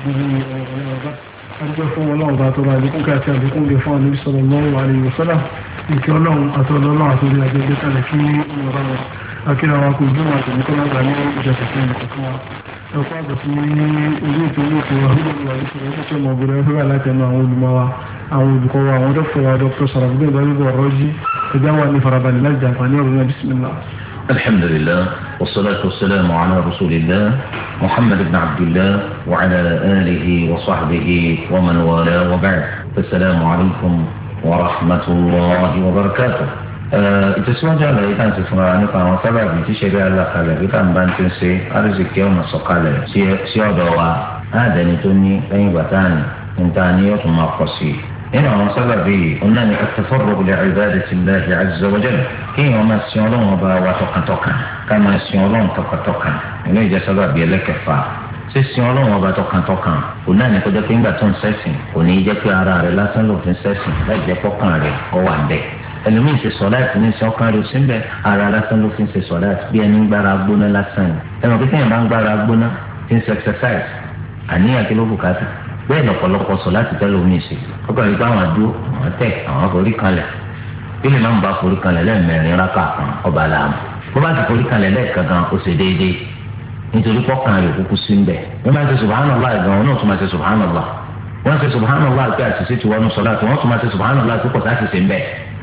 adúgbò fún ọlọ́run bá tó bá àdékún kí àti àdékún lè fún Ànábì sallallahu alaihi wasallam ìkẹ́ ọlọ́run àti ọlọ́run àti orí àjẹgbẹ́ kalẹ̀ fún ọmọọba wọn akíra wa kò gbọ́n àti nìkan lágbà ní ìjọsìn fún ìkọ̀kan wa ẹ̀kọ́ àgbà sí orí ètò owó ètò wa nígbà tí wà ní sọ̀rọ̀ ẹ̀kọ́ ọmọ obìnrin ẹ̀fẹ́ wà láti ẹnu àwọn olùmọ̀ wa àwọn olùkọ́ wa àwọn dókítà wa dr Sharafdin Gbadebo Raji ẹ̀dá wa ní farabalẹ̀ láti jàǹfààní ọ̀rọ̀ náà bismillah. الحمد لله والصلاة والسلام على رسول الله محمد بن عبد الله وعلى آله وصحبه ومن والاه وبعد السلام عليكم ورحمة الله وبركاته. ìtẹ̀síwájú àlàyé tá à ń ti fúnra nípa àwọn sábàbí tí ṣẹ̀rí alákalẹ̀ bí tá à ń bá ń ti ń ṣe àrísìkí ọ̀nà sọ̀kalẹ̀ sí ọ̀dọ̀ wa láàdẹni tó ní lẹ́yìn bàtà ní níta ní yóò tún máa pọ̀ sí i. nínú àwọn sábàbí ọ̀nà ni at-tafarruq li ibadati Allahi azza wa jalla kéèyàn máa sin ọlọ́run ọba wa tọkàntọkàn ká máa sin ọlọ́run tọkàntọkàn ilé ìjẹ́ sábàbí ẹlẹ́kẹfà sísin ọlọ́run ọba tọkàntọkàn òun náà ní kó jẹ́ pé ńgbà tó ń ṣẹ̀sìn kò ní í jẹ́ pé ara rẹ̀ lásán ló fi ń ṣẹ̀sìn láì jẹ́ pọ́kàn rẹ̀ kọ́ wà ń bẹ̀. ẹlòmíín ṣe sọ̀láàtì ní ìṣẹ́ ọkàn rẹ̀ ò sí ń bẹ̀ ara lásán ló fi ń ṣe sọ̀láàtì bí ẹni ń gbára gbóná lásán ni. ẹnu pé téèyàn bá ń gbára gbóná ti ń ṣe exercise àníyàn kí ló bùkátà bẹ́ẹ̀ lọ́pọ̀lọpọ̀ sọ̀láàtì tẹ́lẹ̀ omi ṣe ọkàn rí pé àwọn àdúró àwọn tẹ̀ àwọn forí kanlẹ̀ bí lè má ń bá forí kanlẹ̀ lẹ́ẹ̀mẹrin rákà kan ọba làámu bó bá ti forí kanlẹ̀ lẹ́ẹ̀kan gan ó ṣe déédéé nítorí pọ́kàn rẹ̀ kúkú sí ń bẹ̀ wọ́n máa ń ṣe subhanallah gan wọn náà tún máa ṣe subhanallah wọ́n ṣe subhanallah pé àṣìṣe ti wọnú sọ̀láàtì wọ́n tún máa ṣe subhanallah pé kò sáṣìṣe ń bẹ̀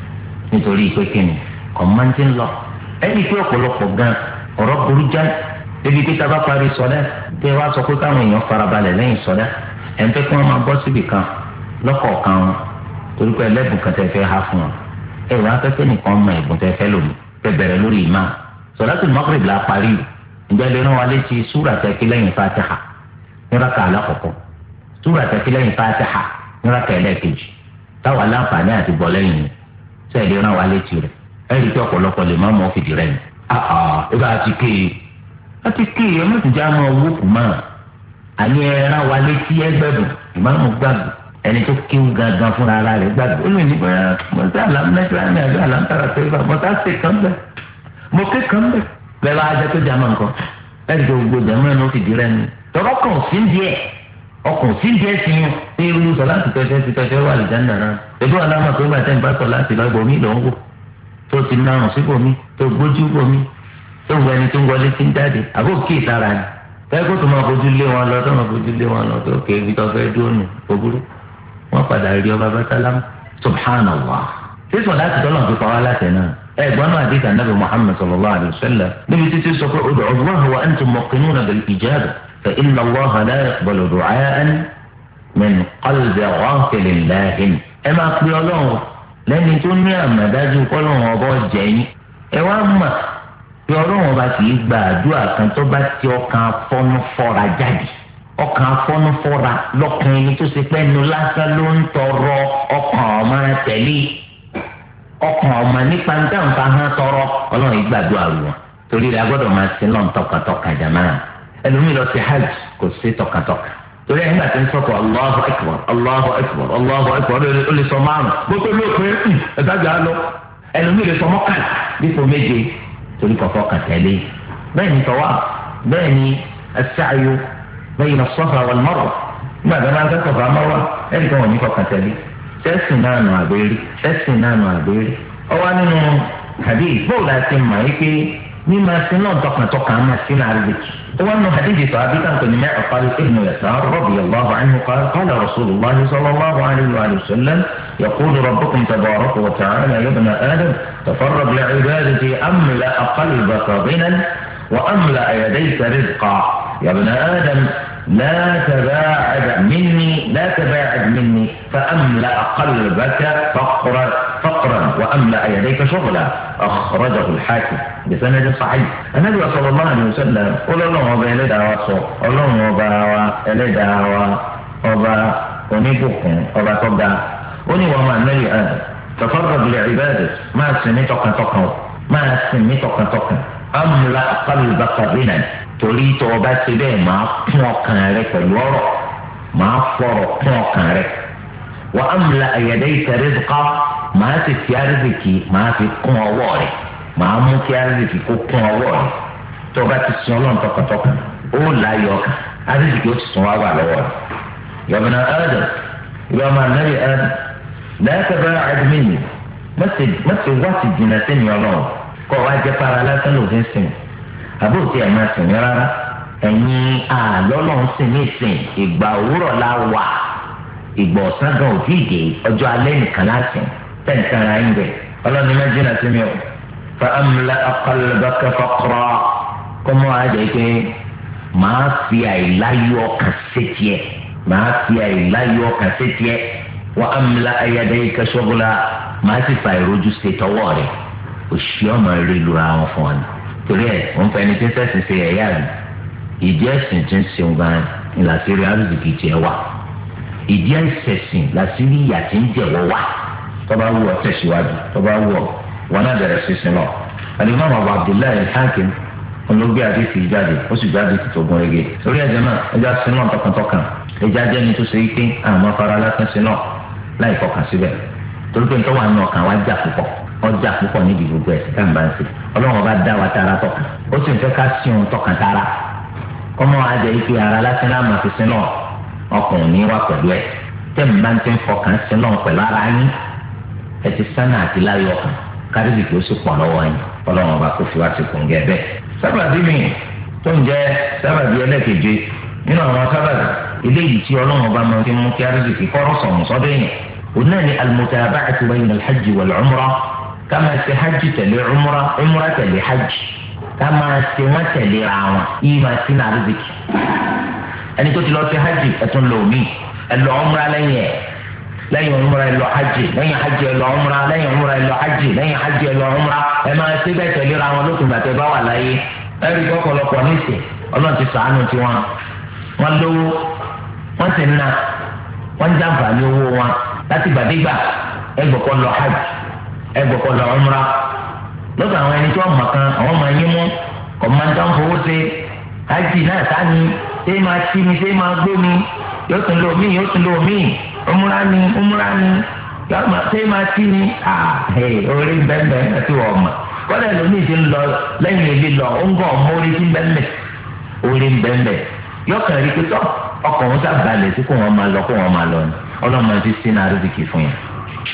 nítorí pé kíni kọ̀mọ́ntì ń lọ ẹni pé ọ̀pọ̀lọpọ̀ gan ọ̀rọ̀ burú já débi pé tábà parí sọ̀dá tẹ wá sọ pé káwọn èèyàn farabalẹ̀ lẹ́yìn sọ̀dá ẹ̀ ń fẹ́ kí wọ́n máa bọ́ síbì kan lọ́kọ̀ọ̀kan wọn torí pé ẹlẹ́bùn kan tẹ fẹ́ há fún wọn ẹ wá afẹ́fẹ́ nìkan mọ ẹ̀bùn tẹ fẹ́ lòmí tẹ bẹ̀rẹ̀ lórí ìmáà sọ̀látul Maghrib la parí ìjọ lè rán wa létí súrà tẹ kí lẹ́yìn Fatiha nírà ká alákọ̀ọ́kọ́ súrà tẹ kí lẹ́yìn Fatiha nírà ká ẹlẹ́ẹ̀kejì táwa láǹfààní àti bọ̀ lẹ́yìn ni sẹ́ẹ̀ lè rán wa létí rẹ̀ ẹ̀rí tí ọ̀pọ̀lọpọ̀ lè má mọ́ fìdí rẹ̀ ni. ibà àti kéè ẹ mọ̀tò já máa owó kù máa àní ẹ rán wa létí ẹgbẹ́dùn ìmáàmù gbàgbọ́ ẹni tó kéwù gangan fúnra ara rẹ̀ gbàgbọ́ ó lè ní bóyá mọ̀tò àlámẹ́tìrá ní àbí àlámẹ́tàrà tó ibà mọ̀tò àti kan bẹ̀ mọ̀ ké kan bẹ̀ bẹ́ẹ̀ bá ajẹ́ tó já máa nǹkan ẹ̀rí tó gbogbo jẹ́ mọ́ fìdí rẹ̀ ni tọ́kọ̀ kàn sí díẹ̀ ọkùnrin sí díẹ̀ sí yún ní irú sọ láti tẹ́tẹ́ wà lìjà náà ẹgbẹ́ wọn láwọn àpéwà tẹ́ ń bá sọ láti lọ ibòmí lọ ń wò tó ti narùn síbòmí tó gbójú bòmí tó wọ ẹni tó ń wọlé tí ń jáde àbó kí ìtara ni tẹ́kọ̀ tó máa fojú lé wọn lọ tó máa fojú lé wọn lọ tó kéé ibi tó fẹ́ dúró nù òbúrú wọn padà rí ọba bàtàlámù subhanallah sísọ láti tọ́lọ̀ tó pa wá látẹ̀ náà ẹ̀gbọ́n náà àdìsá nàbì Muhammad sallallahu alayhi wa sallam níbi títí sọ pé ud'u Allah wa antum muqinuna bil ijaba fa inna Allah la yaqbalu du'aan min qalbi ghafilin lahin. ẹ máa pe ọlọ́run lẹ́ni tó ní àmàdájú kọ́lọ́run ọba jẹ́yìn ẹ wá mà pé ọlọ́run ọba kì í gba àdúrà kan tó bá ti ọkàn afọ́nú fọ́ra jáde ọkàn afọ́nú fọ́ra lọ́kàn ẹni tó ṣe pé ẹnu lásán ló ń tọrọ ọkàn ọmọ tẹ̀lé ọkàn ọmọ nípa ní táwọn kan hàn tọrọ ọlọ́run yìí gbàdúrà wọn torí rẹ̀ agbọ́dọ̀ máa sin lọ́n tọkàntọkàn jàmáà ẹlòmíì lọ sí hajj kò sí tọkàntọkàn torí ẹ̀yìn àti nsọ́kọ̀ Allahu Akbar Allahu Akbar Allahu Akbar ó lè sọ márùn gbogbo ló pé ẹ̀dájà lọ ẹlòmíì lè sọ mọ́kànlá dípò méje torí kọ̀ọ̀kan kàn tẹ̀lé bẹ́ẹ̀ ni tọ́wà bẹ́ẹ̀ ni as-sa'yu bayna as-safa wal-marwa nígbà tó máa ń kẹ́kọ̀ọ́ fà mọ́wá ẹ̀rí kan wọ̀ ní kọ̀ọ̀kan tẹ̀lé sẹ́sìn náà nù àgbérí ọwọ́ nínú hadith bóòlù àti mọ̀ yìí pé mímọ̀ sí náà tọkàntọkàn máa sí náà àrídìkì وأنه حديث صحابي كان من معقل ابن يسار رضي الله عنه قال رسول الله صلى الله عليه وآله وسلم يقول ربكم تبارك وتعالى يا ابن آدم تفرغ لعبادتي أملأ قلبك غنى وأملأ يديك رزقا يا ابن آدم لا تباعد مني فأملأ قلبك فقرا وأملأ يديك شغلا أخرجه الحاكم بسند صحيح. النبي صلى الله عليه وسلم قال الله وبا إلدعوا صو الله وبا إلدعوا وبا ونبوكم وبا تبدا وني وما النبي آدم تفرغ لعبادة ما سميتك أملأ قلبك غنى torí tó o bá ti bẹ́ẹ̀ máa kún ọkàn rẹ pẹ̀lú ọ̀rọ̀ máa fọ̀rọ̀ kún ọkàn rẹ wa amla yadayka rizqa máa ti fi àrísìkì máa fi kún ọwọ́ rẹ máa mú kí àrísìkì kó kún ọwọ́ rẹ tó o bá ti sin ọlọ́run tọkàntọkàn ó láyọ̀ ọkàn àrísìkì ó ti sùn wá wà lọ́wọ́ rẹ ya ibna Adam ìwà máa nàbí Adam la taba'ad minni mọ́tì wá ti jìnnà sẹ́mi ọlọ́run kọ́ wa jẹ́ para lásán lòdì sìn àbóòtí ẹ̀ máa sìn rárá ẹ̀yin àlọ́lọ́run sì ní ìsìn ìgbà òwúrọ̀ la wà ìgbà ọ̀sán gan òdì ìdè ọjọ́ alẹ́ nìkan láti tẹ̀sán ara ń bẹ̀ ọlọ́ni má jìnnà sí mi o fa amla qalbaka faqra kọ́mọ́ àjẹ́ pé màá fi àìláyọ̀ ọkàn sétí ẹ̀ wa amla yadayka shughla màá sì fa ìrojú ṣe tọwọ́ rẹ̀ òṣì ọmọ rẹ̀ lura wọn fún wa ni torí ẹ̀ wọ́n fẹ́ ni tí ń sẹ́sìn ṣe ẹ̀yà rẹ̀ ìdí ẹ̀sìn tí ń ṣeun gan ni làṣírí àrùsìkì tiẹ̀ wà ìdí ẹ̀sẹ̀sìn làṣírí ìyà tí ń jẹ̀wọ́ wà tọ́ba wù ọ́ tẹ̀síwájú tọ́ba wù ọ́ wọn náà bẹ̀rẹ̀ sísin lọ. Al-Imam Abu Abdullah al-Hakim olóògbé àdìsí jáde ó sì jáde ti tó gún régé torí ẹ̀jẹ̀ náà ẹja sin náà tọkàntọkàn ẹja jẹ́ ni tó ṣe ike àwọn afárá lásán sin náà láì fọkàn síbẹ̀ torí pé nítorí wà ní ọkàn wa jà púpọ̀ ọjà púpọ̀ níbi gbogbo ẹ̀sìn tá à ń bá ń ṣe ọlọ́run bá dá wa tara tọkàn ó sì ń fẹ́ ká sí òun tọkàn tara kọ́mọ́ ajẹ́ ike ara lásán náà máa fi sin náà ọkùnrin ní wà pẹ̀lú ẹ̀ tẹ́ mi máa ń ti ń fọkàn sin náà pẹ̀lú ara yín ẹ ti sánà àti láyọ̀ ọkàn kárìbì kí ó sì pọ̀ lọ́wọ́ yín ọlọ́run bá kó fi wá sí kùn gẹ́ bẹ́ẹ̀. sábàbí mi tó ń jẹ́ sábàbí ẹlẹ́keje nínú àwọn sábàbí eléyìí tí ọlọ́run bá máa fi mú kí kárìbì kí kọ́rọ́ sọ̀mù sọ́dọ̀ yẹn òun náà ni al-mutaba'atu bayna al-hajj wal-umrah ká máa ṣe hajj tẹ̀lé umrah tẹ̀lé hajj ká máa ṣe wọ́n tẹ̀lé ra wọn yìí máa sí náà rìzìkì ẹni tó ti lọ sí hajj ẹ̀tún lò mí ẹ lọ umrah lẹ́yìn umrah ẹ lọ hajj lẹ́yìn hajj ẹ lọ umrah lẹ́yìn umrah ẹ lọ hajj lẹ́yìn hajj ẹ lọ umrah ẹ máa ṣe bẹ́ẹ̀ tẹ̀lé ra wọn lókun gbàtẹ́ bá wà láyé ẹ̀rí kọ́kọ́lọ́pọ̀ níṣẹ́ ọlọ́run ti ṣàánú tiwọn wọn lówó wọn sì ń ná wọn ń jàǹfààní owó wọn láti gbàdégbà ẹgbọ̀kọ́ lọ hajj ẹgbọ̀kọ́ lọ umrah lọ́dọ̀ àwọn ẹni tí wọ́n mọ̀ kan àwọn máa yín mú kọ̀mọ́ntàn fowó ṣe hajj náà sáni ṣé máa tí mi ṣé máa gbé mi yóò tún lò mí umrah ni ṣé máa tí mi orí bẹ́ẹ̀ àti wọ́n mọ̀ kọ́lá ẹlòmíì ti ń lọ lẹ́yìn ilé lọ ó ń gàn mórí sí bẹ́ẹ̀ orí bẹ́ẹ̀ yọkàn rí pé tọ́ ọkọ̀ wọn sábàlẹ̀ sí kó wọn máa lọ ni ọlọ́mọ ti sínú àrídìkì fún yẹn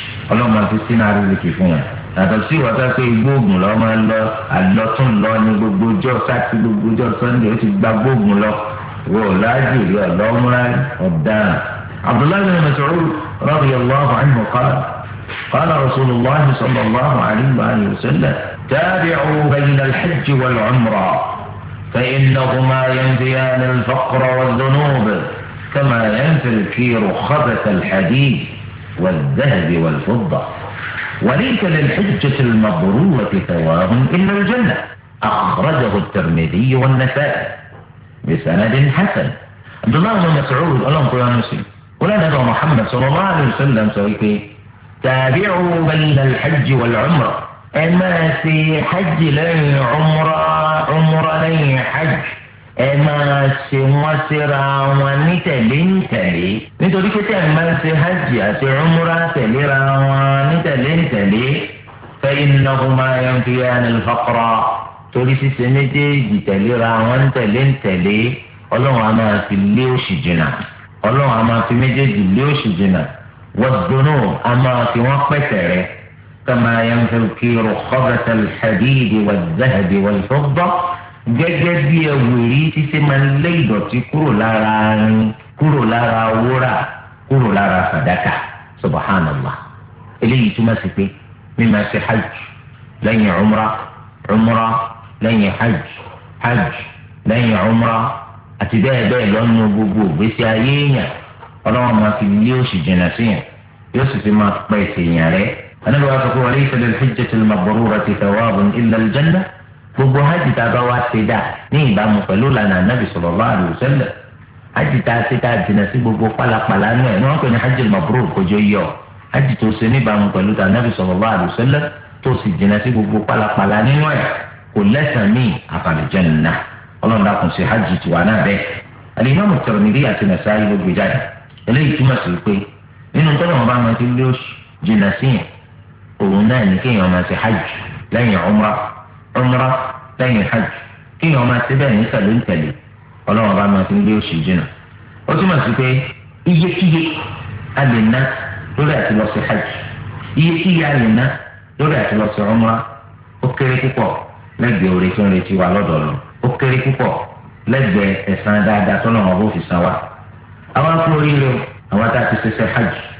yàtọ̀ sí ìwọ́sá pé igbó ògùn lọ máa ń lọ àlọ́tún lọ ní gbogbo ọjọ́ sátì gbogbo ọjọ́ sunday ó ti gba gbóògùn lọ wọ láàjì rí ọlọ́múra ọ̀daràn. Abdullahi bin Mas'ud radiyallahu anhu qala rasulullah sallallahu alayhi wa sallam tabi'u bayna al-hajj wal-umrah فإنهما ينفيان الفقر والذنوب كما ينفي الكير خبث الحديد والذهب والفضة وليس للحجة المبرورة ثواب إلا الجنة أخرجه الترمذي والنسائي بسند حسن. عبد الله بن مسعود اللهم صل على مسلم ولا نبي محمد صلى الله عليه وسلم سويته تابعوا بين الحج والعمرة أما في حج لن عمرة لن حج máa ṣe wọ́n síra wọn ní tẹ̀lé nítorí pé tẹ̀ máa ṣe hajj àti umra tẹ̀léra wọn ní tẹ̀lé fa innahuma yanfiyani al-faqra torí ṣíṣe méjèèjì tẹ̀léra wọn ní tẹ̀lé ọlọ́run á máa fi lé òṣì jìnnà ọlọ́run á máa fi méjèèjì lé òṣì jìnnà wad-dunub á máa fi wọ́n pẹ̀sẹ̀ rẹ̀ kama yanfi al-kiru khabatha al-hadid wal-dhahab wal-fidda gẹ́gẹ́ bí ẹwùrí títí máa ń lé ìdọ̀tí kúrò lára wúrà kúrò lára fàdákà subhanallah eléyìí túmọ̀ sí pé mímọ̀ ṣe hajj lẹ́yìn umra lẹ́yìn hajj lẹ́yìn umra àti bẹ́ẹ̀ lọ́nà gbogbo ìgbésí ayé èèyàn ọlọ́wọ́n máa fi lé òṣì jìnnà sí yẹn yóò sì fi máa pẹ́ ìsèyàn rẹ̀ Ànábì wa sọ pé wa laysa lil-hajjati al-mabrurati thawabun illa al-jannah gbogbo hajj tá a bá wá ṣe dá ní ìbámu pẹ̀lú lànà Ànábì sallallahu alaihi wasallam hajj tá a ṣe tá a jìnnà sí gbogbo pálapàla náà ní wọ́n pè ní hajj mabrur kójó yọ hajj tó ṣe ní ìbámu pẹ̀lú Ànábì sallallahu alaihi wasallam tó sì jìnnà sí gbogbo pálapàla nínú ẹ̀ kò lẹ́sàn míì àfàlùjánnà ọlọ́run dákun ṣe hajj tiwa náà bẹ́ẹ̀. Al-Imam Tirmidhi àti Nasa'i ló gbé jáde eléyìí túmọ̀ sí pé nínú tọ́lọ̀ wọn bá máa ti lé oṣù jìnnà sí yẹn òun náà ní kéèyàn máa ṣe hajj lẹ́yìn umra lẹ́yìn hajj kéèyàn máa ṣe bẹ́ẹ̀ ní tẹ̀lé ọlọ́run bá máa ti lé oṣù jìnnà ó túmọ̀ sí pé iyekíye a lè ná lórí àti lọ sí hajj iyekíye a lè ná lórí àti lọ sí umrah ó kéré púpọ̀ lẹ́gbẹ̀ẹ́ orí tó ń retí wa lọ́dọ̀ lọ ó kéré púpọ̀ lẹ́gbẹ̀ẹ́ ẹ̀san dáadáa tó lọ́wọ́ bó fi san wa. àwọn akó oríire o àwọn tá a ti ṣiṣẹ́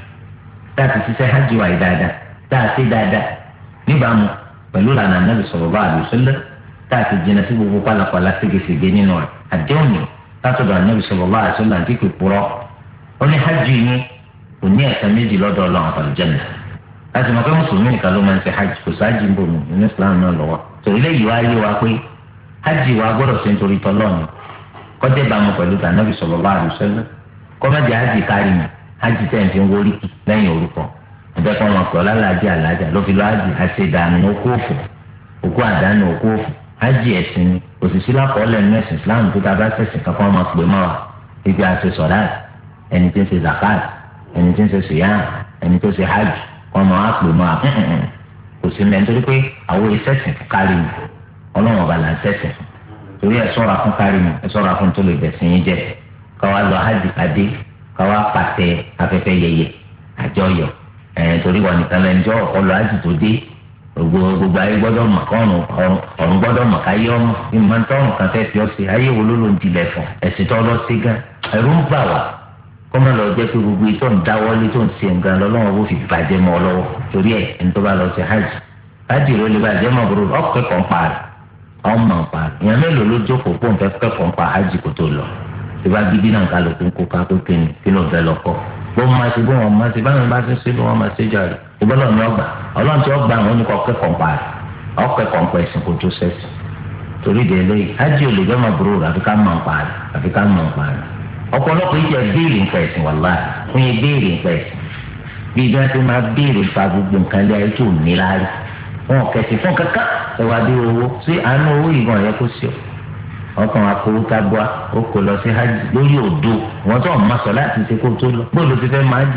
hajj wa yìí dáadáa tá a ṣe dáadáa níbàámu pẹ̀lú ìlànà Ànábì sallallahu alaihi wasallam tá a ti jìnnà sí gbogbo pálapàla ségesège nínú rẹ̀ àdéhùn látọ̀dọ̀ Ànábì sallallahu alaihi wasallam àti pípurọ́ ó ní hajj yín kò ní ẹ̀san méjì lọ́dọ̀ Ọlọ́run àtàlùjẹ́nà láti mọ̀ pé mùsùlùmí nìkan ló máa ń ṣe hajj kò sáájì ń bò mí ní Islam náà lọ́wọ́ torí lẹ́yìn wá yé wa pé hajj wa gbọ́dọ̀ ṣe nítorí tọ́lọ́ọ̀nù kọjá ìbámu pẹ̀lú Ànábì sallallahu alaihi wasallam kọ́mẹ́jì hajj kárí mi hajj tẹ̀ ń fi wórí lẹ́yìn orúkọ ẹ̀jẹ̀ kan wọn pẹ̀lú aláàjì aláàjà ló fi lọ hajj àṣedànù òkú àdánù òkú òfò hajj ẹ̀sìn ni òṣìṣẹ́ lákọọ́lẹ̀ mẹ́sìn Islam tó ta bá ṣẹ̀sìn kankan máa pè mọ́ wa ibi àṣẹ sọ̀láàtì ẹni tí ń ṣe zakat ẹni tí ń ṣe siyam ẹni tó ṣe hajj wọn máa pè mọ́ wa kò sí mẹ́rin torí pé àwọn ìṣẹ̀sìn kárí mi ọlọ́run ọba là ń ṣẹ̀sìn torí ẹ̀ ṣọ́ra fún kárí mi ẹ̀ ṣọ́ra fún tó lè bẹ̀sìn yín jẹ́ káwa lọ hajj kadé káwa pàtẹ afẹ́fẹ́ yẹyẹ àjọyọ̀ torí wọn nìkan lẹ́njọ́ ọ̀pọ̀lọ hajj tó dé gbogbo ayé gbọ́dọ̀ mọ̀ ọ̀run gbọ́dọ̀ mọ̀ káyé ọmọ ìmọ̀ntọ́rùn kan fẹ́ fi ọ́ sí ayé wo ló ló ń tilẹ̀ fún ẹ̀sìn tó lọ sí gan ẹ̀rù ń bà wá kọ́mọ lọ jẹ́ pé gbogbo ìtọ́ ń dáwọ́lé tó ń ṣe nǹkan lọ́wọ́ bó fi bàjẹ́ mọ́ ọ lọ́wọ́ torí ẹ̀ ẹni tó bá lọ sí hajj ló lè bàjẹ́ mọ́ bòrò ọ̀kẹ́kọ̀ọ́ ń pa rẹ̀ ọmọ ń pa rẹ̀ ìyẹn mélòó ló jókòó pọ̀ ń fẹ́ kẹ́kọ̀ọ́ ń pa hajj kò tó lọ ìbá gidi náà kálukú ń kó ká pé kí ló ń fẹ́ lọ kọ́ bó máa ṣe bó wọn máa ṣe báwọn bá ti ṣe bí wọn máa ṣe jà rẹ ìbọ́lọ̀ ní ọgbà ọlọ́run tí ó gbà wọn ní kọ́ kẹ́kọ̀ọ́ pa rẹ̀ ọ̀kẹ́kọ̀ọ́ pa ẹ̀sìn kò tó sẹ́sì torí de eléyìí hajj ò lè jẹ́ máa burú àfi ká mọ̀ pa rẹ̀ àfi ká mọ̀ pa rẹ̀ ọ̀pọ̀lọpọ̀ ìjẹ́ béèrè nǹkan ẹ̀sìn wàláhì fún yẹn béèrè nǹkan ẹ̀sìn bí ibi wọn ti máa béèrè fa gbogbo nǹkan lé ayé tó ní láàrí wọn kẹsì fún kankan ẹwà bí owó sí àánú owó ìgbọ̀n yẹ kó sí ọ ọkàn akówó tábúà ó kò lọ sí hajj lórí òdo wọn tó ọmọ sọ láti ṣe kó tó lọ bóòlù ti fẹ́ máa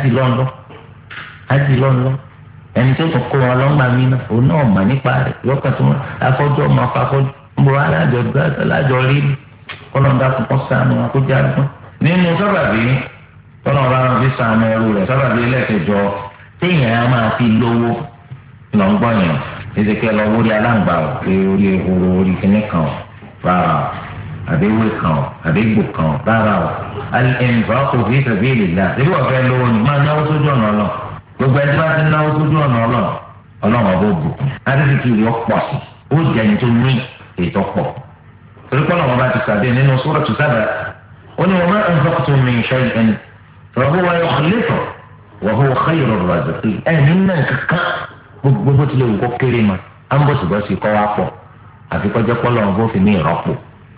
hajj lọ́nlọ́ ẹni tó tún kó wọn lọ́ngbà mí náà òun náà mà nípa rẹ̀ yọkàn tó wọn afọ́jú ọmọ afọ́jú ń bọ alájọ rí kọ́lọ́ńdà kọ́kọ́ sànù àkójá gbọ́n. nínú sábàbí tọ́nà bá wọn fi sànù ẹrú rẹ̀ sábàbí ẹlẹ́kẹjọ téèyàn á máa fi lówó lọ́ngbọ̀n yẹn ezekẹ́ lọ wórí aláǹgbá ò pé orí ehoro orí kíní kan ò rárá o àbẹ́wé kan ò àbẹ́gbò kan ò rárá o alẹ́nìfà kò fi sabilillah ṣébí wọ́n fẹ́ lówó ni máa náwó sójú ọ̀nà ọlọ́ gbogbo ẹni bá ti náwó sójú ọ̀nà ọlọ́run ọ̀bọ̀ bùkún adébíkì rẹ̀ pọ̀ sí ó jẹni tó ní ètò pọ̀ torí pé ọlọ́run bá ti sàdé nínú Suratu Saba ó ní wa ma anfaqtum min shay'in fa huwa yukhlifuhu wa huwa khayrur raziqin nínú kankan gbogbo bó tilẹ̀ wù kó kéré ma á ń bọ̀sibọ́sì kọ́ wá pọ̀ àfi kọjá pọ́lọ́ ọ̀bọ fi ní ìrọ́pò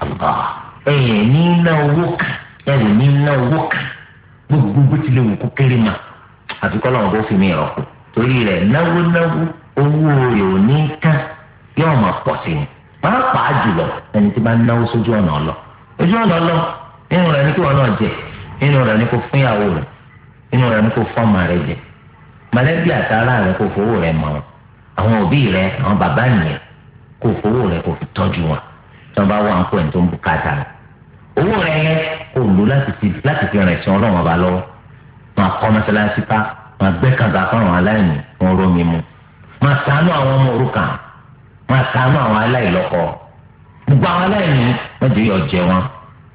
ẹ̀yìn ní iná owó kan ẹ̀yìn ní iná owó kan gbogbo bó tilẹ̀ wù kó kéré ma àfi kọ́ lọ́wọ́ bó fi ní ìrọ́pò torí rẹ̀ náwó owó rẹ̀ ò ní kán yóò máa pọ̀ sí i pàápàá jùlọ ẹni tí bá ń náwó sójú ọ̀nà ọlọ ojú ọ̀nà ọlọ inú rẹ̀ ní kí wọn náà jẹ inú rẹ̀ ní kó fún ìyàwó rẹ̀ inú rẹ̀ ní kó fún ọmọ rẹ̀ jẹ mọ̀lẹ́bí àtàrà rẹ̀ kó fowó rẹ̀ mọ̀ wọn àwọn òbí rẹ̀ àwọn bàbá nìyẹn kó fowó rẹ̀ kó fi tọ́jú wọn tí wọn bá wà ń kó ẹ̀ tó ń bùkátà rẹ̀ owó rẹ̀ yẹn kó lò láti fi rìn sí ọlọ́run ọba lọ́wọ́ wọn kọ́ mọ́sálásí ká wọn gbẹ́ kànga fáwọn aláìní wọn rómi mu wọn ṣàánú àwọn ọmọ òrukàn wọn ṣàánú àwọn aláìlọ́kọ gbogbo àwọn aláìní wọn jẹ́ yọ jẹ wọn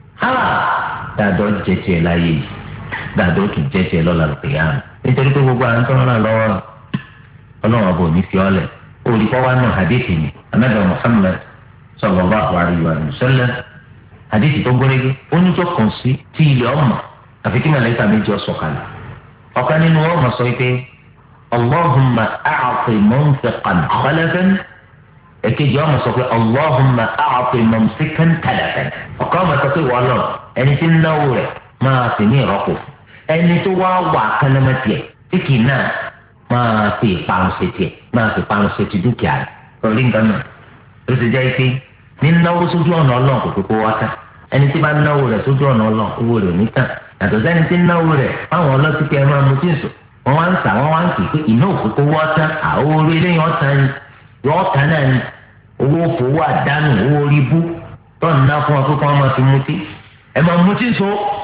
dáadọ́ jẹ tiẹ̀ láyé yìí dáadọ́ tún jẹ tiẹ̀ lọ́la lókè yá nítorí pé gbogbo àwọn tó ń ràn lọ́wọ́ ọlọ́run ọba ò ní fi ọ́ lẹ̀ olùkọ́ wa náà hadithi ni anabi Muhammad sallallahu alayhi wa sallam hadithi tó gbọ́dọ̀ ó ní tó kàn sí tí ilẹ̀ ọmọ àfi kí màlẹ́kà méjì ọ̀sọ̀ kalẹ̀ ọ̀kan nínú wọn mọ̀ sọ pé allahumma a'ti munfiqan khalafan èkejì ọmọ sọ pé allahumma a'ti mumsikan talafan ọ̀kan ọmọ sọ pé wọ́n lọ ẹni tí ń náwó rẹ̀ máa fi ní ìrọ́pò ẹni tó wá wà kánámẹ́tìẹ̀ tí kì í náà máa fi ìparun ṣe tiẹ̀ máa fi ìparun ṣe ti dúkìá rẹ̀ orí nǹkan náà ó ti jẹ́ pé ní náwó sójú ọ̀nà ọlọ́run kò kókó wá ká ẹni tí bá náwó rẹ̀ sójú ọ̀nà ọlọ́run owó rẹ̀ ò ní tàn yàtọ̀ sẹ́ni tí náwó rẹ̀ fáwọn ọlọ́tí pé ẹ máa mú tí ń sùn wọ́n wá ń tà wọ́n wá ń kì í pé iná òkókó wọ́ tán àwọn orí eléyìí ọ̀tá ni yọ̀ ọ̀tá náà ni owó fowó àdánù owó orí bú tó ń ná fún ọ pé kí wọ́n máa fi mutí ẹ máa mutí so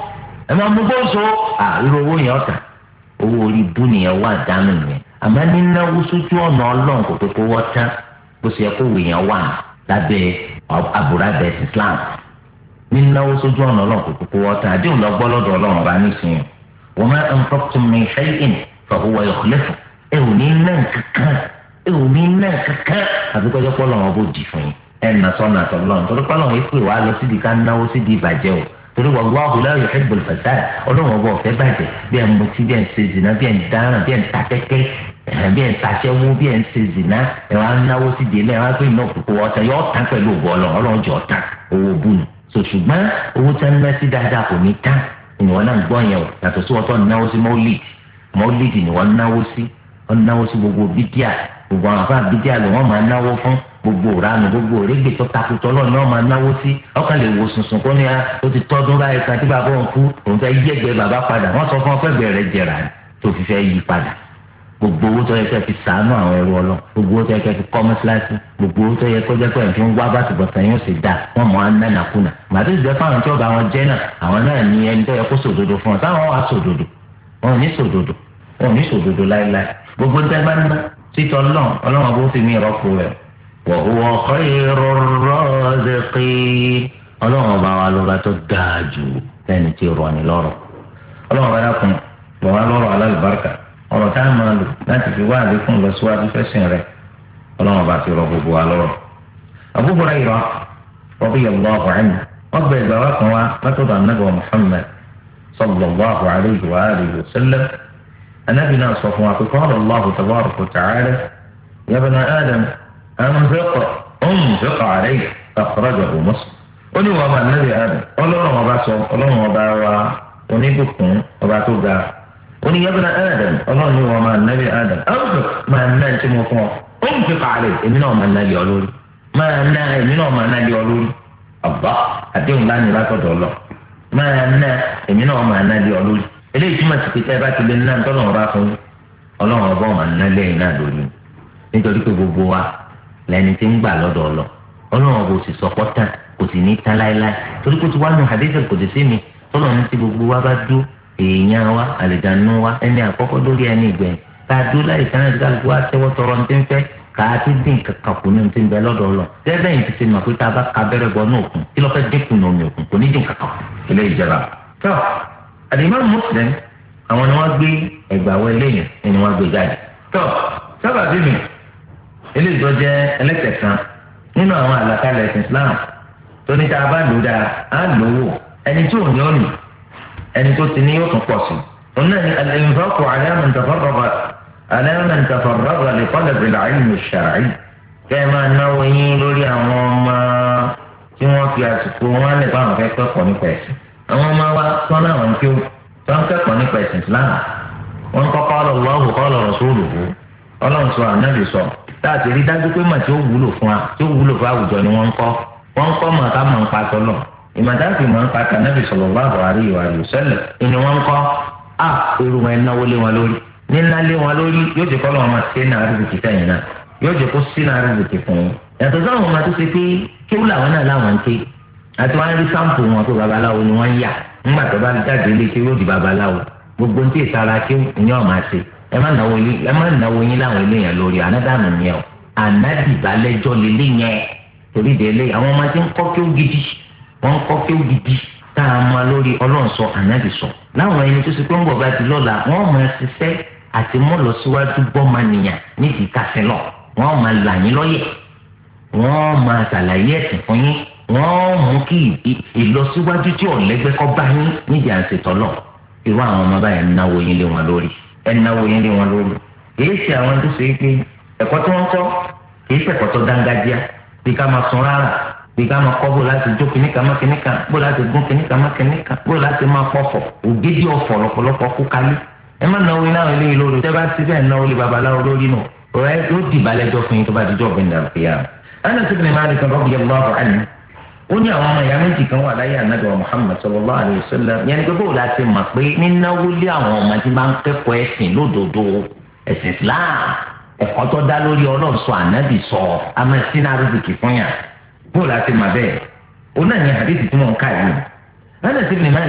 ẹ máa mú bóso irú owó yẹn ọ̀tà owó orí ibú nìyẹn wà dánù yẹn àmọ́ nínáwó sójú ọ̀nà ọlọ́run kò pé kó wọ́ tán bó ṣe yẹ kó wò yẹn wà lábẹ́ àbúradà Islam nínáwó sójú ọ̀nà ọlọ́run kò pé kó wọ́ tán àdéhùn lọ́gbọ́ lọ́dọ̀ ọlọ́run ọba nísìnyí wa ma anfaqtum min shay'in fa huwa yukhlifuh ẹ ò ní náà kankan àbí kọjá pọ́lọ́ wọn bó jì fún yín ẹ̀ ń nasọ́nà àtọ̀lọ́run torí pọ́lọ́ wọn pè wá lọ síbi ká náwó síbi ìbàjẹ́ o torí wallahu la yuhibbul fasad ọlọ́run ọba ọ̀fẹ́ bàjẹ́ bí ẹ̀ ń mutí bí ẹ̀ ń ṣe zina bí ẹ̀ ń dáràn bí ẹ̀ ń ta kẹ́kẹ́ bí ẹ̀ ń taṣẹ́wó bí ẹ̀ ń ṣe zina ẹ̀ wá náwó síbi ilé ẹ̀ wá pé iná òkùnkù ọ̀tá yọ ọ̀tá pẹ̀lú ògbọ́ ọlọ́run jọ ọ̀tá owó bùnú so ṣùgbọ́n owó tí wọ́n ná sí dáadáa kò ní tán ìwọ̀n náà gbọ́ yẹn o yàtọ̀ sí wọ́n tó náwó sí mọ́lìdì ni wọ́n náwó sí gbogbo bídíà gbogbo àwọn afá bídíà ló wọ́n máa náwó fún gbogbo ìranù gbogbo òrégbè tó takùtọ̀ lọ́ọ̀ ni wọ́n máa náwó sí ọkàn lè wo sùnsùn kó ní ó ti tọ́dún báyìí kan tí bàbá òun kú òun fẹ́ yí ẹgbẹ́ bàbá padà wọ́n sọ fún ọ pẹ́gbẹ́ rẹ̀ jẹrà tó fi fẹ́ yí padà gbogbo owó tó yẹ kẹ́ fi ṣàánú àwọn ẹrú ọlọ́ gbogbo owó tó yẹ kẹ́ fi kọ́ mọ́sálásí gbogbo owó tó yẹ kó jẹ́ pé ẹ̀ fi ń wá bàtì bọ̀tàn yóò sì dá wọ́n mọ̀ á nánàkúnà màtí ìjẹ́ fáwọn tí ó bá wọn jẹ́ náà àwọn náà ní ẹni tó yẹ kó sòdodo fún ọ táwọn wá sòdodo wọn ò ní sòdodo láéláé gbogbo ń tẹ́ bá ń ná títọ́ ọlọ́run bó fi mí rọ́pò rẹ̀ wa huwa khayrur raziqin ọlọ́run ọba wa lọ́ba tó dáa jù lẹ́ni tí rọ̀ ní lọ́rọ̀ ọlọ́run ọba dákun bọ̀ wá lọ́rọ̀ alálùbáríkà ọ̀rọ̀ tá a máa lò láti fi wá àlékún lọ síwájú fẹ́sìn rẹ̀ ọlọ́run ọba ti rọ gbogbo wa lọ́rọ̀. Abu Hurairah radiyallahu anhu wọ́n gbé ìgbà wá kan wá látọ̀dọ̀ anábọ̀ Muhammad sallallahu alayhi wa alihi wa sallam anábì náà sọ fún wa pé qala Allahu tabaraka wa ta'ala ya bani Adam أنفق عليه أخرجه مسلم ó ní wọn máa nẹ́bí Adam ọlọ́run ọba sọ ọlọ́run ọba wa oníbùkún ọba tó ga ó ní yẹ́bùnà Adam ọlọ́run ní wọn máa nẹ́bí Adam ọ̀nfẹ̀ máa ná ẹni tí mo fún ọ ó ń fi kàálẹ̀ èmi náà máa nálẹ̀ ọ lórí máa ná èmi náà máa nálẹ̀ ọ lórí ọ̀bá àdéhùn láti látọ̀dọ̀ lọ máa ná èmi náà máa nálẹ̀ ọ lórí eléyìí túmọ̀ sí pé tẹ́ bá ti lè ná tọ́lọ́run ọba fún ọlọ́run ọba máa nálẹ̀ yìí náà lórí nítorí pé gbogbo wa lẹni tí ń gbà lọ́dọ̀ ọlọ ọlọ́run ọba ò sì sọ pọ́tà kò sì ní tán láéláé torí kó ti wá nù hadith kò dé sí mi tọ́lọ̀ ní ti gbogbo wa bá dú èèyàn wa àlejànú wa ẹni àkọ́kọ́ lórí ẹni ìgbẹ̀yìn ká dú láì sáná ti kálukú wa tẹ́wọ́ tọrọ ní ti ń fẹ́ ká ti dín kankan kù ní ti ń bẹ lọ́dọ̀ ọlọ gẹ́gẹ́ yìí ti ti mọ̀ pé tá a bá ka bẹ́rẹ̀ bọ́ ní òkun kí ló fẹ́ dínkù ní omi òkun kò ní dín kankan ilé ìjọba. tó Al-Imam Muslim àwọn ni wọ́n gbé ẹgbàáwọ̀ eléyìn ni wọ́n gbé jáde. tó sábàbí mi eléyìí tó jẹ́ ẹlẹ́kẹ̀kan nínú àwọn àlàkalẹ̀ ẹ̀sìn Islam tó ní tá a bá lò dáa á lò wò ẹni tí ò ní ò ní ẹni tó ti ní yóò tún pọ̀ sí. òun náà ni al-infaqu ala man tafarraga li talabi al-ilm ash-shar'i kẹ́ ẹ máa náwó yín lórí àwọn ọmọ tí wọ́n fi àsìkò wọn lè bá àwọn fẹ́ kẹ́kọ̀ọ́ nípa ẹ̀sìn. àwọn ọmọ wa tán láwọn kí wọ́n kẹ́kọ̀ọ́ nípa ẹ̀sìn Islam wọ́n kọ́ qala Allahu qala rasuluhu ọlọ́run sọ ànábì sọ láti rí dájú pé màá tí ó wúlò fún wa tí ó wúlò fún àwùjọ ni wọ́n ń kọ́ màá ká màá ń pa tọ́lọ̀ ìmọ̀dáàfin màá ń pa tànábì sallallahu alaihi wa sallam ìní wọ́n ń kọ́ irú wọn náwó lé wọn lórí níná lé wọn lórí yóò jẹ́ kọ́ lọ́wọ́ máa ṣe náà rìbìkì fẹ́yìn náà yóò jẹ́ kó sí náà rìbìkì fún yín yàtọ̀ sáwọn ọmọ tó ṣe pé kéwù làwọn náà láwọn ń ké àti wọn rí sáǹpù wọn pé babaláwo ni wọ́n ń yà ńgbà tó bá jáde ilé kéwù ó di babaláwo gbogbo ní tí ìsara kéwù ìyẹn ọ̀ máa ṣe ẹ má náwó yín láwọn eléyàn lórí ànádànù yẹn o ànádìbálẹ́jọ́ lélẹ́ yẹn torí délé àwọn ọmọ tí ń kọ́ kí ó gidi wọ́n ń kọ́ kí ó gidi tá a máa lórí ọlọ́run sọ ànábì sọ láwọn ẹni tó ṣe pé ń bọ̀ bá ti lọ́la wọ́n máa ṣiṣẹ́ àti mú lọ síwájú gbọ́mọnìyàn nídìí kásílọ̀ wọ́n máa là yín lọ́yẹ̀ wọ́n máa ṣàlàyé ẹ̀sìn fún yín wọ́n mú kí ìlọsíwájú tí ọ̀lẹ́gbẹ́ kọ́ bá yín nídìí àṣetọ́lọ̀ irú àwọn ọmọ báyìí náwó yín lé wọn lórí ẹnáwó yín lé wọn lórí èyí ṣe àwọn tó ṣe é pé ẹ̀kọ́ tí wọ́n kọ́ kì í ṣẹ̀kọ́ tó dángájíá bí ká máa sun rárá bí ká máa kọ́ bó láti jó kìnnìkan má kìnnìkan bó láti gún kìnnìkan má kìnnìkan bó láti máa pọ̀fọ̀ ògidì ọ̀fọ̀ lọ́pọ̀lọpọ̀ kú kálí ẹ má náwó iná àwọn eléyìí lórí tẹ́ bá ti bẹ́ẹ̀ náwó lé babaláwo lórí nù ọ̀rẹ́ yóò dì balẹ̀jọ́ fún yín tó bá di jọ́ ọ̀gbìn dàrú fìyà. Anas ibn Malik radiyallahu anhu ó ní àwọn ọmọ ìyá méjì kan wà láyé ànábì wa Muhammad sallallahu alayhi wa sallam yẹn ni pé bó láti mọ̀ pé nínáwó lé àwọn ọmọ tí máa ń kẹ́kọ̀ọ́ ẹ̀sìn lódodo ẹ̀sìn Islam ẹ̀kọ́ tó dá lórí Ọlọ́run sọ ànábì sọ amẹ́sínà rúbìkì fún yàn bó láti mọ̀ bẹ́ẹ̀ ó náà ní àdéhùn tí wọ́n ń ká yìí Anas ibn Malik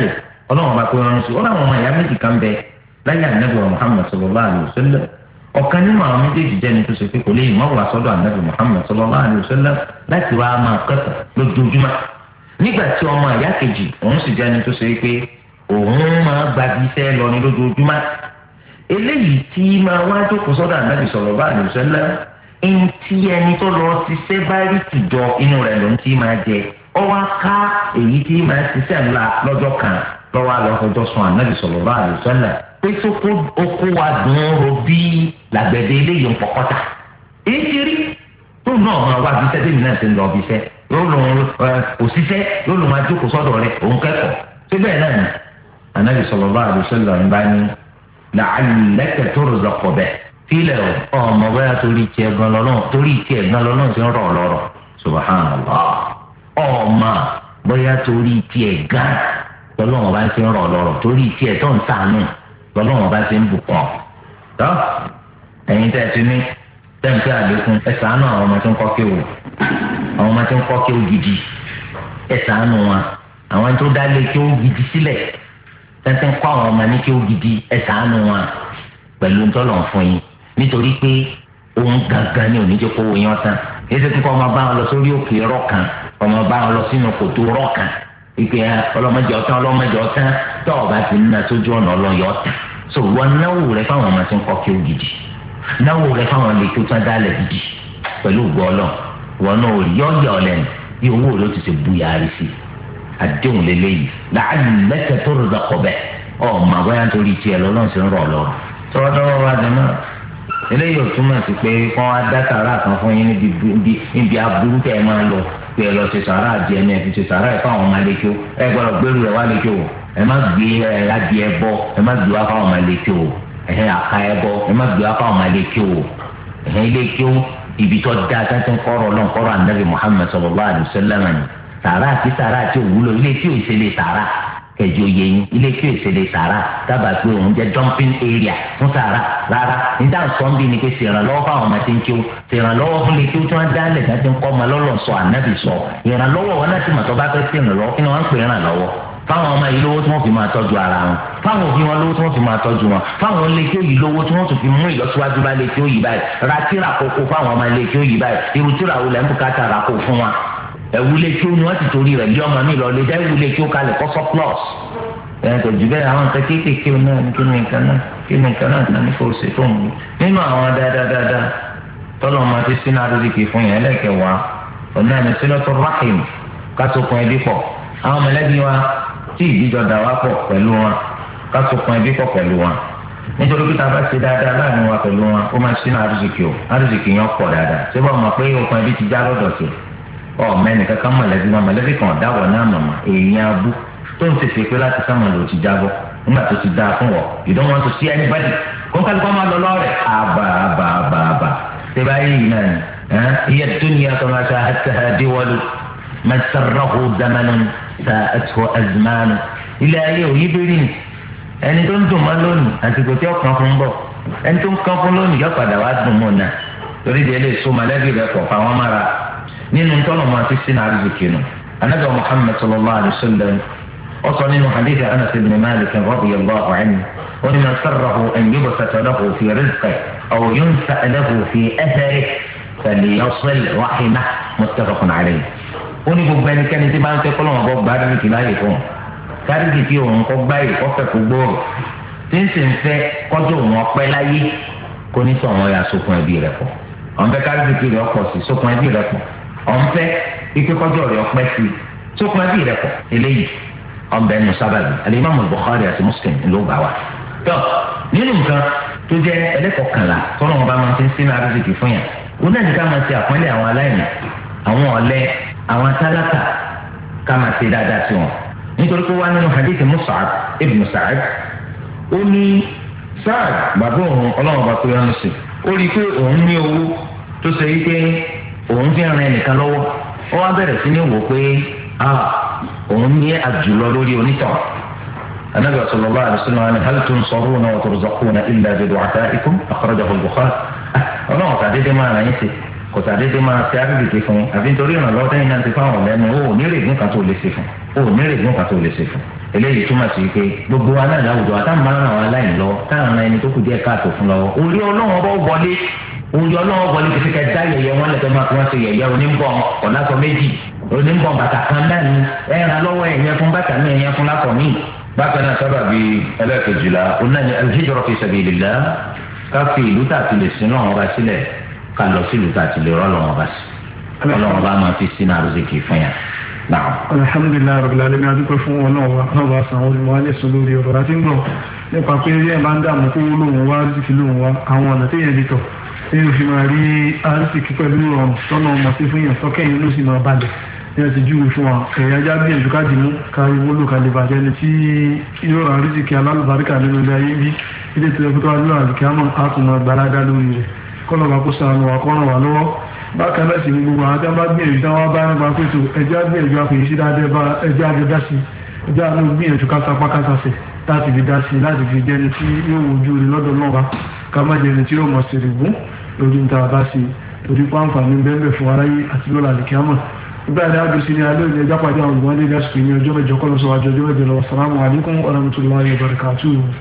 ọlọ́run bá pé wọn sọ ọlọ́run ọmọ ìyá méjì kan bẹ láyé ànábì Muhammad sallallahu alaihi wasallam ọ̀kan nínú àwọn méjèèjì jẹ́ni tó ṣe pé kò lè mọ̀ wá sọ́dọ̀ ànábì Muhammad sallallahu alaihi wasallam láti wá máa kẹ́kọ̀ọ́ lójoojúmọ́ nígbà tí ọmọ ìyá kejì òun sì jẹ́ni tó ṣe pé òun máa gbabi iṣẹ́ lọ ní lójoojúmọ́ eléyìí tí máa wá jókòó sọ́dọ̀ ànábì sallallahu alaihi wasallam ntí ẹni tó lọ ṣiṣẹ́ bá rí tìjọ inú rẹ̀ ló ń tí máa jẹ ọwọ́ ká èyí tí máa ṣiṣẹ́ ńlá lọ́jọ́ kan lọ́wọ́ àlọ́fọjọ́ sùn ànábì sallallahu alaihi wasallam pé sóko oko wa dùn ún ro bí làgbẹ̀dẹ eléyìí ń pọ̀kọ́tà èyí ti rí tó náà máa wá bí sẹ́dẹ̀mí náà ti ń lọ bí sẹ́ yóò lò òṣìṣẹ́ yóò lò máa jókòó sọ́dọ̀ rẹ̀ òun kẹ́kọ̀ọ́ síbẹ̀ náà ni ànábì sallallahu alaihi wasallam ń bá ní la'allaka turzaqu bihi filẹ̀ ọmọ bóyá torí tiẹ̀ gan lọ́nà ti ń rọ̀ lọ́rọ̀ subhanallah ọmọ bóyá torí tiẹ̀ gan lọ́lọ́wọ́n bá ti ń rọ̀ lọ́rọ̀ torí tiẹ̀ tó ń sànù lọ́lọ́wọ́n bá ti ń bùkọ́ tó ẹ̀yin tẹ́ ẹ ti ní tẹ́ǹtẹ́ àlékún ẹ ṣàánú àwọn ọmọ tó ń kọ́ kéwò àwọn ọmọ tó ń kọ́ kéwò gidi ẹ ṣàánú wọn àwọn tó dá lé kéwò gidi sílẹ̀ tẹ́ǹtẹ́ ń kọ́ àwọn ọmọ ní kéwò gidi ẹ ṣàánú wọn pẹ̀lú ntọ́lọ̀ fún yín nítorí pé òun gangan ni òní jẹ́ kó wọ́n yán tán èsì kíkọ́ ọmọ bá wọn lọ sórí òkè rọ̀ kan ọmọ bá wọn lọ sínú kòtò rọ̀ kan ìpè ọlọ́mọdé ọ̀tán tó ọba ti ń na sójú ọ̀nà ọlọ́yọ̀ ọ̀tán so wọn náwó rẹ fáwọn ọmọ tí ń kọ́ kí ó gidi náwó rẹ fáwọn ilé tó tán dálẹ̀ gidi pẹ̀lú gbọ́lọ̀ wọn náà rí yọ̀ọ̀yà ọ̀lẹ́nu bí owó rẹ ti ṣe buyari sí àdéhùn lélẹ́yìí la'allaka turzaqu bihi ọ̀ọ́mà bóyá nítorí tiẹ̀ lọ́lọ́run ti ń rọ̀ lọ́rùn tọ́wọ́tọ́wọ́ wa dẹ̀ náà eléyìí ò túmọ̀ sí pé kí wọ́n á dá sàrà kan fún yín níbi aburú tẹ̀ ẹ máa lọ pé ẹ lọ ṣe sàrà àdìẹ ní ẹ fi ṣe sàrà ẹ fáwọn ọmọ alẹ́kẹ́ o ẹ gbọ́dọ̀ gbèrú rẹ wá lẹ́kẹ́ o ẹ má gbé adìẹ bọ ẹ má gbé wá fáwọn ọmọ alẹ́kẹ́ o àká ẹ bọ ẹ má gbé wá fáwọn ọmọ alẹ́kẹ́ o ilẹ́kẹ́ o ibi tó dáa tẹ́tẹ́ ń kọ́rọ̀ lọ́n kọ́rọ̀ ànábì Muhammad sallallahu alaihi wasallam sàrà àti òwúlò ilé tí ò ṣe lè sàrà kẹjọ yẹn ilé tí ìṣẹ̀lẹ̀ sàrà dábàá pé òun jẹ dumping area fún sàrà rárá níta sọ́ńbì ni pé ṣèrànlọ́wọ́ fáwọn ọmọ tí ń kíw ṣèrànlọ́wọ́ fún lè kíw tí wọ́n dálẹ̀ láti ń kọ́ ọmọ lọ́lọ́ sọ ànábì sọ ìrànlọ́wọ́ wọn láti mọ̀ tó bá fẹ́ ṣèrànlọ́wọ́ kí ni wọ́n ń pè ìrànlọ́wọ́ fáwọn ọmọ yìí lówó tí wọ́n fi máa tọ́jú ara wọn fáwọn òbí wọn lówó tí wọ́n fi máa tọ́jú wọn fáwọn ilé tí ó yìí lówó tí wọ́n tún fi mú ìlọsíwájú bá ilé tí ó yìí báyìí ra tíra kókó fáwọn ọmọ ilé tí ó yìí báyìí irú tíra wo lẹ́ ń bùkátà ra kó fún wa ẹ̀wúlé tí ó ní wọ́n ti torí rẹ̀ lé ọmọ mi lọ lè dá ìwúlé tí ó kalẹ̀ kọ́ surplus kò jù bẹ́ẹ̀ àwọn nǹkan kéékèèké náà kí ni nǹkan náà tán ní kò ṣe fún mi nínú àwọn dáadáa tọ́lọ́ ọmọ ti sínú àdúgbò fún yẹn ẹlẹ́kẹ̀wá ọ̀nà ní sílọ́tò rákìm kásòkun ẹbí pọ̀ àwọn mọ̀lẹ́bí wa tí ìdíjọ dà wá pọ̀ pẹ̀lú wọn kásòkun ẹbí pọ̀ pẹ̀lú wọn nítorí pé tá a bá ṣe dáadáa láàrin wa pẹ̀lú wọn ó máa sínú àdúgbò yẹn pọ̀ dáadáa ṣé bá mọ̀ pé okùn ẹbí ti já lọ́dọ̀ sí mẹ́nìkan kan mọ̀lẹ́bí kan dáwọ̀ náà mọ̀mọ́ èèyàn abú tó ń tètè pé láti sáwọn lò ti jábọ́ nígbà tó ti dáa fún ọ you don't want to see anybody kó kálukọ́ máa lọ lọ́rẹ̀ àbà ṣé báyìí yìí náà ni iye dunya kama shahadtaha diwalu masarrahu zamanun sa'athu azmanu ilé ayé òyìn bẹ́rẹ̀ ni ẹni tó ń dùn mọ́ lónìí àsìkò tí ó kàn fún bọ̀ ẹni tó ń kàn fún lónìí yóò padà wá dùn mọ́ náà torí de lè so mọ̀lẹ́bí rẹ̀ pọ̀ fáwọn mára nínú tọ́lọ̀ máa ti sínú àrídìkì nù anábẹ́ Muhammad sallallahu alayhi wa sallam وصل من حديث أنس بن مالك رضي الله عنه ولمن سره أن يبسط له في رزقه أو ينسأ له في أثره فليصل رحمه متفق عليه oni gbogbo ẹnikẹ́ni tí bá ń tẹ́kọ́ lọ́wọ́ bọ́ gbádùn kì láyè fún un káàdì tí òun kọ́ báyìí kọ́ fẹ́ kó gbòòrò tí ń sì ń fẹ́ kọ́jú òun ọpẹ́ láyé kó ní sọ àwọn ya sókun ẹbí rẹ̀ pọ̀ ọ̀n fẹ́ káàdì tí rẹ̀ ọkọ̀ sí sókun ẹbí rẹ̀ pọ̀ ọ̀n fẹ́ ike kọ́jú rẹ̀ ọpẹ́ sí sókun ẹbí rẹ̀ pọ̀ eléyìí ọ̀nbẹ nù sábàbí alimami Bukhari àti Muslim ló gbà wá. tó nínú nǹkan tó jẹ́ ẹlẹ́kọ̀ọ́kànlá tọ́lọ́ wọn bá máa ti ń sínú àrísìkì fún yàn wọn náà ní ká máa ti àpọ́nlé àwọn aláìní àwọn ọ̀lẹ àwọn tálákà ká máa ṣe dáadáa sí wọn. nítorí pé wá nínú hadith Mus'ab ibn Sa'd ó ní Sa'd bàbá òun ọlọ́run bá pé ọ́n sí ó rí i pé òun ní owó tó ṣe yí pé òun fi ràn ẹnìkan lọ́wọ́ ó wá bẹ̀rẹ̀ sí ní wò pé òun ní àjùlọ lórí onítàn anabi sallallahu alaihi wasallam hal tunsaruna wa turzaquna illa bi du'afaikum akhrajahu al-Bukhari ọlọ́run kà déédéé máa ràn yín sí kò tà déédéé máa ṣe àrídìkì fún yín àbí nítorí ìrànlọ́wọ́ tẹ́yìn náà ti fáwọn lẹ́nu ó ní règùn kan tó lè ṣe fún ó ní règùn kan tó lè ṣe fún eléyìí túmọ̀ sí pé gbogbo wa náà láwùjọ àtàwọn máa ń ràn wá láì lọ táwọn ẹni tó kù díẹ̀ káàtó fún lọ́wọ́ orí ọlọ́wọ́ bọ́ wọlé oúnjẹ ọlọ́wọ́ wọlé ti fi kẹ́ dá yẹ̀yẹ́ wọn lẹ́tọ́ máa fi wọ́n ṣe yẹ̀yẹ́ onímbọ̀ ọ̀làsọ méjì onímbọ̀ bàtà kan náà ni ẹ̀ràn lọ́wọ́ ẹ̀yẹ fún bàtà ní ẹ̀yẹ fún lápọ̀ míì. bákan náà sábà bíi ẹlẹ́ẹ̀kejìlá onáni al-hijra fi sabilillah ká fi ìlú tààtì lè sin lọ́wọ́ bá sílẹ̀ ká lọ sí ìlú tààtì lè rọ́ lọ́wọ́ bá sí ọlọ́wọ́ bá máa fi sínú àrùsíkì fún yà. alhamdulilayi rabbil alamin adúpẹ́ fún wọn náà wà sàn olùwà lẹ́sùn lórí ọ̀rọ̀ láti ń gbọ́ nípa pé ẹ̀ máa ń dààmú kó lóun wá àrísìkí lóun wá àwọn ọ̀nà téèyàn lè tọ̀ téèyàn fi máa rí àrísìkí pẹ̀lú ọ̀run tọ́nà ọmọ sí fún yàn tọ́kẹ́yìn ló sì máa balẹ̀ ní ọtí júwe fún wa ẹ̀yà ajá gbìyànjú ká dì mú kárí wọ́lò kalẹ̀ bàjẹ́ ni tí yóò àrísìkí alálùbáríkà nínú ilé ayé bí ilé tó yẹ kó tó wá nínú àríkí àmọ́ àkùnmọ̀ gbàládá lórí rẹ̀ kọ́nà bá kó sànù wà kọ́ràn wà lọ́wọ́ bákan náà sì ní gbogbo àwọn tí wọ́n bá gbìyànjú tí wọ́n bá nípa pẹ̀tù ẹjẹ́ gbìyànjú àpèyí sí dáadẹ́ bá ẹjẹ́ àjọdá sí ẹjẹ́ àánú gbìyànjú ká sapá ká sàṣẹ láti fi dá sí láti fi jẹni tí yóò wojú rí lọ́dọ̀ náà wá ká má jẹni tí yóò mọ̀ sí rìgún lórí níta bá sí torí pàǹfààní bẹ́ẹ̀ fún aráyé àti lọ́la àlìkíámà nígbà tí a dùn sí ní alẹ́ òní ẹjọ́ pàdé àwọn olùwádìí lásìkò ní ọjọ́ mẹ́jọ kọ́ lọ́sọ̀wájú ọjọ́ mẹ́jọ lọ. Assalamu alaikum warahmatullahi wabarakatuh.